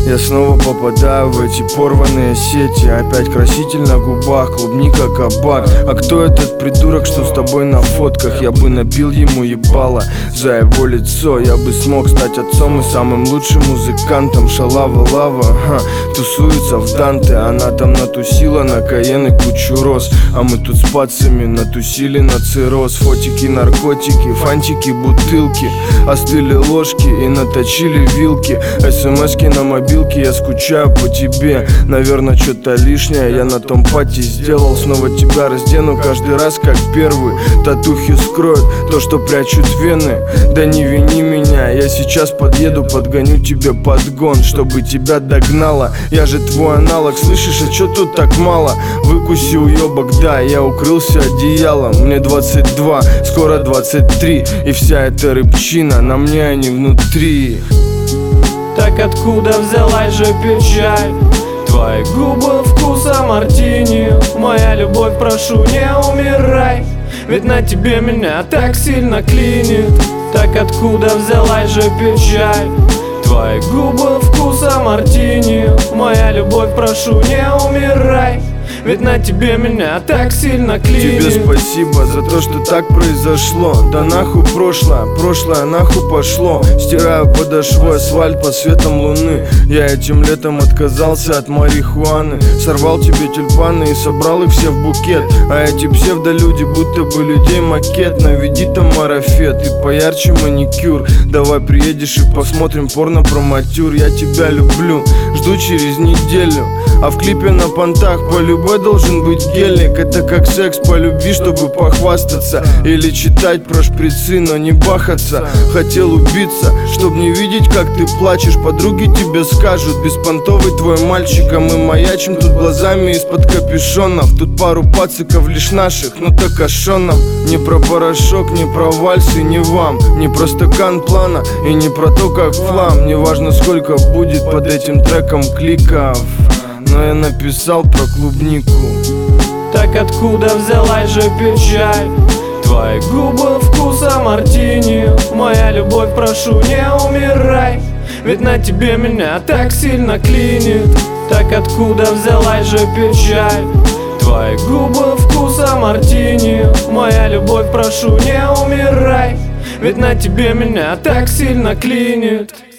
Я снова попадаю в эти порванные сети. Опять краситель на губах, клубника, кабак. А кто этот придурок, что с тобой на фотках? Я бы набил ему ебало за его лицо. Я бы смог стать отцом и самым лучшим музыкантом. Шалава лава, тусуется в Данте. Она там натусила на Каен и кучу роз. А мы тут с пацами натусили на цирроз. Фотики, наркотики, фантики, бутылки. Остыли ложки и наточили вилки. СМСки на мобилке, я скучаю по тебе. Наверное, что-то лишнее я на том пати сделал. Снова тебя раздену каждый раз как первый. Татухи скроют то, что прячут вены. Да не вини меня, я сейчас подъеду, подгоню тебе подгон, чтобы тебя догнало. Я же твой аналог, слышишь, а чё тут так мало? Выкуси уёбок, да, я укрылся одеялом. Мне 22, скоро 23. И вся эта рыбчина на мне, а не внутри. Так откуда взялась же печаль? Твои губы вкуса мартини. Моя любовь, прошу, не умирай, ведь на тебе меня так сильно клинит. Так откуда взялась же печаль? Твои губы вкуса мартини. Моя любовь, прошу, не умирай, ведь на тебе меня так сильно клинит. Тебе спасибо за то, что так произошло. Да нахуй прошлое, прошлое нахуй пошло. Стираю подошву асфальт под светом луны. Я этим летом отказался от марихуаны. Сорвал тебе тюльпаны и собрал их все в букет. А эти псевдолюди будто бы людей макет. Наведи там марафет и поярче маникюр. Давай приедешь и посмотрим порно про матюр. Я тебя люблю, жду через неделю. А в клипе на понтах по любой должен быть гелик. Это как секс по любви, чтобы похвастаться. Или читать про шприцы, но не бахаться. Хотел убиться, чтоб не видеть, как ты плачешь. Подруги тебе скажут: беспонтовый твой мальчик. А мы маячим тут глазами из-под капюшонов. Тут пару пациков лишь наших, ну так а шо нам? Не про порошок, не про вальсы, не вам. Не про стакан плана и не про то, как флам. Не важно, сколько будет под этим треком кликов, но я написал про клубнику. Так откуда взялась же печаль? Твои губы вкуса мартини. Моя любовь, прошу, не умирай, ведь на тебе меня так сильно клинит. Так откуда взялась же печаль? Твои губы вкуса мартини. Моя любовь, прошу, не умирай, ведь на тебе меня так сильно клинит.